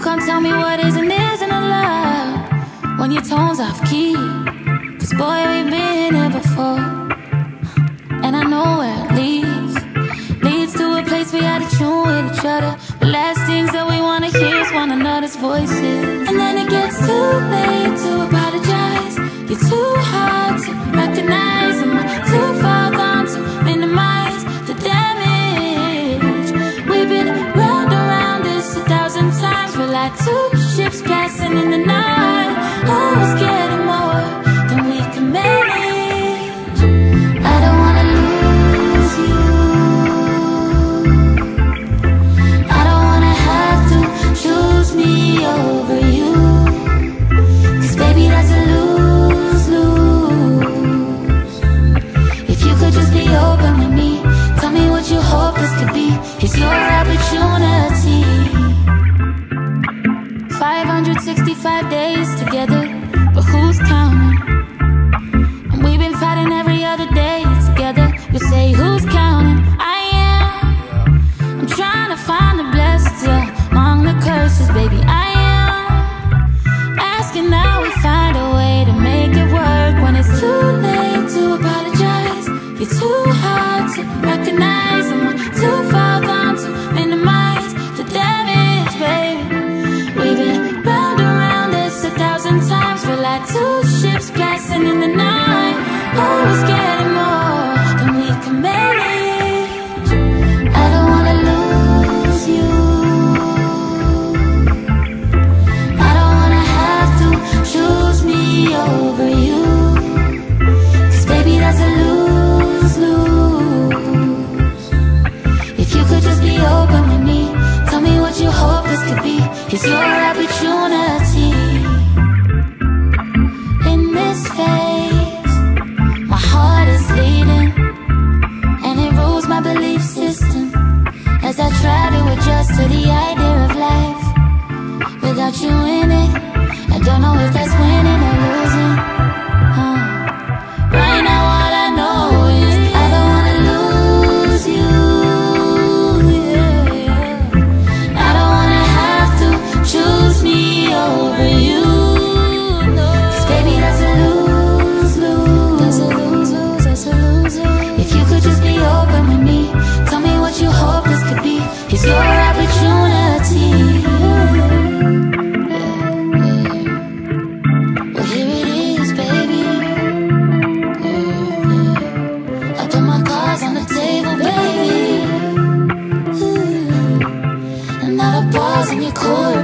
can't tell me what is and isn't allowed when your tone's off key. Cause boy, we've been here before, and I know where it leads to a place we had to tune with each other. The last things that we wanna hear is one another's voices. And then it gets too late to apologize. You're too hard to recognize, and we're too far gone to minimize the damage. We've been round around this 1,000 times. We're like two ships passing in the night, always getting more than we can manage. I don't wanna lose you, I don't wanna have to choose me over you. Cause baby, that's a lose-lose. If you could just be open with me, tell me what you hope this could be. It's your opportunity. 565 days together, but who's counting? And we've been fighting every other day together. You say who's counting? I am. I'm trying to find the blessings among the curses, baby. I am asking now we find a way to make it work when it's too late to apologize. You're too hard to recognize, and we're too far gone to minimize the damage, baby. We've been round around this 1,000 times. We're like two ships passing in the night, always getting more than we can manage. I don't wanna lose you, I don't wanna have to choose me over you. Cause baby, that's a lose-lose. If you could just be open with me, tell me what you hope this could be. It's your opportunity. In this phase, my heart is leading, and it rules my belief system as I try to adjust to the idea of life without you in it. I don't know if that's winning or losing. Right now all I know is I don't wanna lose you, yeah. I don't wanna have to choose me over you. Cause baby, that's a lose-lose. That's a lose-lose, that's a lose-lose. If you could just be open with me, tell me what you hope this could be. It's your opportunity. Well, here it is, baby. I put my cards on the table, baby. And now the ball's in your court.